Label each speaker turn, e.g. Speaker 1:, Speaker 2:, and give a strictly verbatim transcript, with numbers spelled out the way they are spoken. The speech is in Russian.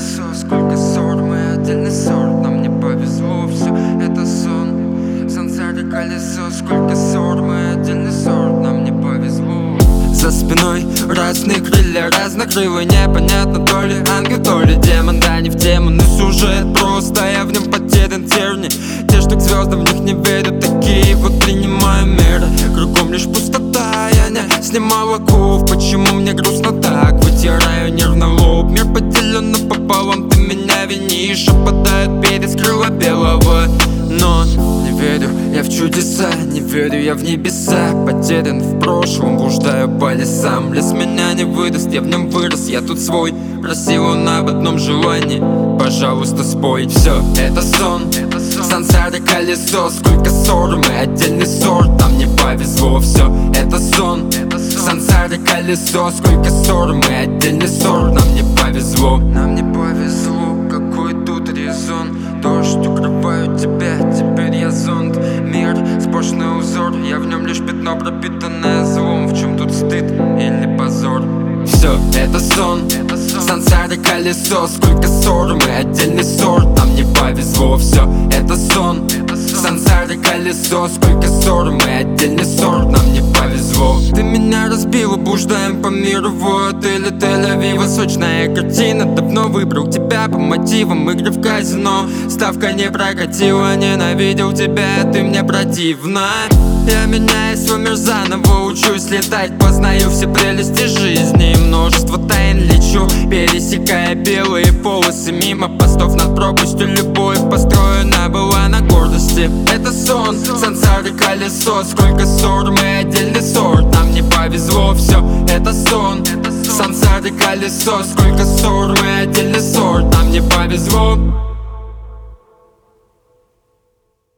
Speaker 1: колесо, сколько ссор, мы отдельный сорт. Нам не повезло, все это сон. Сансара колесо, сколько ссор, мы отдельный сорт. Нам не повезло. За спиной разные крылья, разнокрылые, непонятно, то ли ангел, то ли демон. Да не в тему, но сюжет просто, я в нем потерян терни. Те, что к звездам в них не верят, такие вот принимаю меры. Кругом лишь пустота, я не снимал оков. Почему мне грустно так? Вытираю нервно лоб. Мир поделен напополам, ты меня винишь. Опадают перец крыла белого. Но не верю я в чудеса, не верю я в небеса. Потерян в прошлом, блуждаю по лесам. Лес меня не выдаст, я в нем вырос, я тут свой. Просил он об одном желании, пожалуйста, спой. Все, это сон, сансара колесо, сколько ссор, мы отдельный сорт. Нам не повезло, все, это сон, сансара колесо, сколько ссор, мы отдельный сорт. Нам не повезло, нам не повезло, какой тут резон. Дождь укрывает тебя, теперь я зонт. Мир сплошной узор, я в нем лишь пятно, пропитанное злом. В чем тут стыд или позор? Все, это сон, сансара колесо, сколько ссор, мы отдельный сорт. Нам не повезло, все, это сон, сансара колесо, сколько ссор, мы отдельный сорт. Нам не повезло. Ты меня разбила, блуждаем по миру в отеле Тель-Авива. Сочная картина, давно выбрал тебя по мотивам игры в казино. Ставка не прокатила, ненавидел тебя, ты мне противна. Я меняю свой мир заново, учусь летать, познаю все прелести жизни. Множество тайн лечу, пересекая белые полосы. Мимо постов над пропастью, любовь построена была на гордости. Это сон, сансара колесо, сколько ссор, мы отдельный сорт. Нам не повезло, все, это сон, сансара колесо, сколько ссор, мы отдельный сорт. Нам не повезло.